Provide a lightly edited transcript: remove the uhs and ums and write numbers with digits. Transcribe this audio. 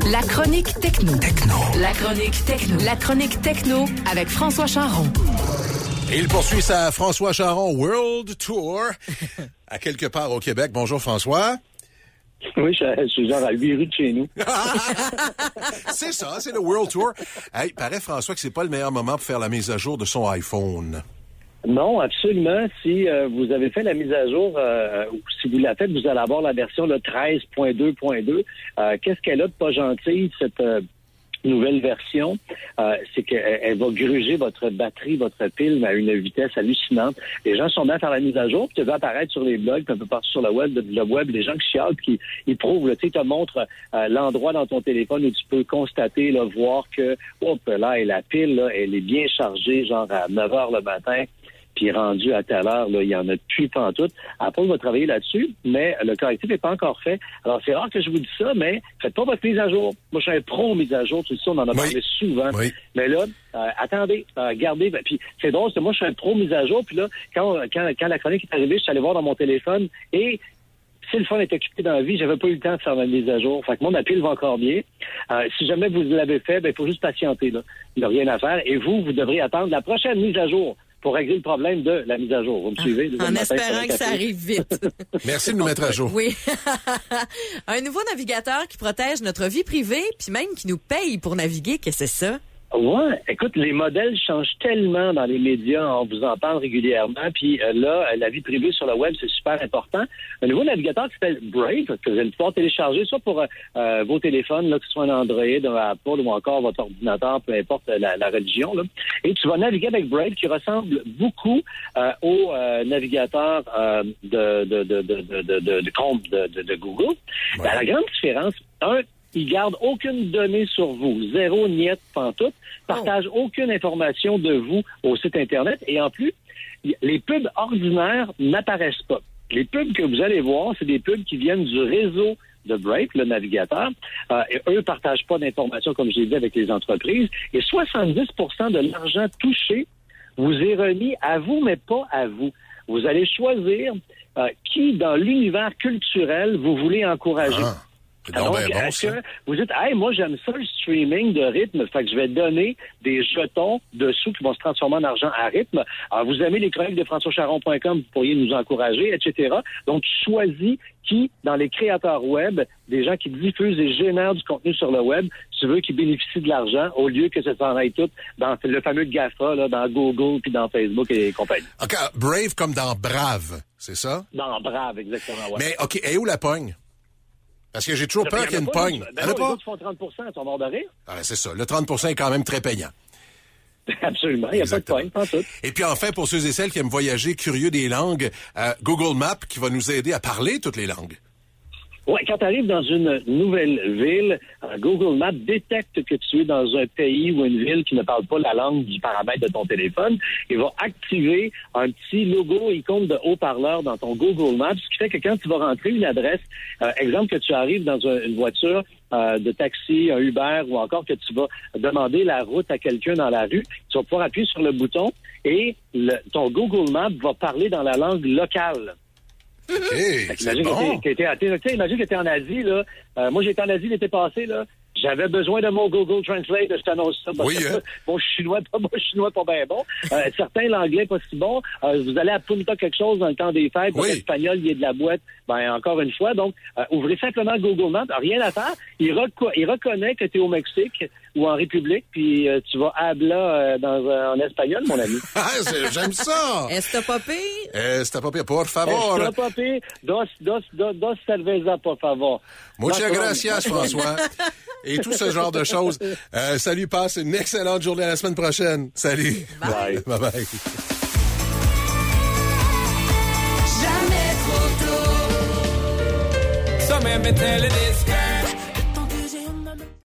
La chronique techno. La chronique techno. La chronique techno avec François Charon. Et il poursuit sa François Charon World Tour à quelque part au Québec. Bonjour François. Oui, je suis genre à 8 rues de chez nous. C'est ça, c'est le World Tour. Hey, paraît François que c'est pas le meilleur moment pour faire la mise à jour de son iPhone. Non, absolument. Si vous avez fait la mise à jour, ou si vous l'avez faite, vous allez avoir la version 13.2.2. Qu'est-ce qu'elle a de pas gentil, cette nouvelle version? C'est qu'elle va gruger votre batterie, votre pile à une vitesse hallucinante. Les gens sont bien à faire la mise à jour, puis tu vas apparaître sur les blogs, puis un peu partout sur le web, les gens qui chialent, puis ils prouvent, tu sais, te montrent l'endroit dans ton téléphone où tu peux constater, là, voir que, là, et la pile, là, elle est bien chargée, genre à 9h le matin. Puis rendu à telle heure, là, il y en a plus pantoute. Apple va travailler là-dessus, mais le correctif n'est pas encore fait. Alors, c'est rare que je vous dise ça, mais faites pas votre mise à jour. Moi, je suis un pro mise à jour, tout ça, on en a parlé souvent. Oui. Mais là, attendez, regardez. Puis c'est drôle, moi, je suis un pro mise à jour. Puis là, quand la chronique est arrivée, je suis allé voir dans mon téléphone et si le phone est occupé dans la vie, j'avais pas eu le temps de faire ma mise à jour. Fait que ma pile va encore bien. Si jamais vous l'avez fait, il faut juste patienter, là. Il n'y a rien à faire. Et vous devrez attendre la prochaine mise à jour pour régler le problème de la mise à jour. Vous me suivez? En espérant que ça arrive vite. Merci de nous mettre à jour. Oui. Un nouveau navigateur qui protège notre vie privée, puis même qui nous paye pour naviguer. Qu'est-ce que c'est ça? Ouais, écoute, les modèles changent tellement dans les médias, on vous en parle régulièrement, puis là, la vie privée sur le web, c'est super important. Un nouveau navigateur qui s'appelle Brave, que vous allez pouvoir télécharger, soit pour vos téléphones, là, que ce soit un Android, un Apple ou encore votre ordinateur, peu importe la religion, là. Et tu vas naviguer avec Brave, qui ressemble beaucoup au navigateur de Chrome de Google. Ouais. La grande différence, il garde aucune donnée sur vous. Zéro, niet, pantoute. Partage aucune information de vous au site Internet. Et en plus, les pubs ordinaires n'apparaissent pas. Les pubs que vous allez voir, c'est des pubs qui viennent du réseau de Brave, le navigateur. Et eux partagent pas d'informations, comme je l'ai dit, avec les entreprises. Et 70% de l'argent touché vous est remis à vous, mais pas à vous. Vous allez choisir qui, dans l'univers culturel, vous voulez encourager. Donc, est-ce que vous dites, hey, moi, j'aime ça, le streaming de rythme, fait que je vais donner des jetons dessous qui vont se transformer en argent à rythme. Alors, vous aimez les chroniques de FrançoisCharon.com, vous pourriez nous encourager, etc. Donc, tu choisis qui, dans les créateurs web, des gens qui diffusent et génèrent du contenu sur le web, tu veux qu'ils bénéficient de l'argent au lieu que ça s'en aille tout dans le fameux GAFA, là, dans Google puis dans Facebook et compagnie. OK, Brave comme dans Brave, c'est ça? Dans Brave, exactement, ouais. Mais, OK, et où la pogne? Parce que j'ai toujours peur qu'il y ait une pogne. Ben non, les autres font 30 ils sont morts de rire. Ah, c'est ça. Le 30 est quand même très payant. Absolument. Il n'y a pas de pogne, pas tout. Et puis enfin, pour ceux et celles qui aiment voyager, curieux des langues, Google Maps qui va nous aider à parler toutes les langues. Oui, quand tu arrives dans une nouvelle ville, Google Maps détecte que tu es dans un pays ou une ville qui ne parle pas la langue du paramètre de ton téléphone et va activer un petit logo icône de haut-parleur dans ton Google Maps, ce qui fait que quand tu vas rentrer une adresse, exemple que tu arrives dans une voiture de taxi, un Uber ou encore que tu vas demander la route à quelqu'un dans la rue, tu vas pouvoir appuyer sur le bouton et ton Google Maps va parler dans la langue locale. Hey, imagine bon. Imagine que t'es en Asie, là. Moi, j'étais en Asie l'été passé, là. J'avais besoin de mon Google Translate, je t'annonce ça. Parce que mon chinois pas bien bon. Certains, l'anglais pas si bon. Vous allez à Punta quelque chose dans le temps des fêtes. L'espagnol, il est de la boîte. Ben, encore une fois. Donc, ouvrez simplement Google Maps. Rien à faire. Il reconnaît que tu es au Mexique ou en République, puis tu vas habla en espagnol, mon ami. J'aime ça! Esta papi, por favor. Esta papi, dos cervezas, por favor. Muchas gracias, François. Et tout ce genre de choses. Salut, passe une excellente journée à la semaine prochaine. Salut. Bye. Bye bye. Jamais trop tôt. Some have been telling this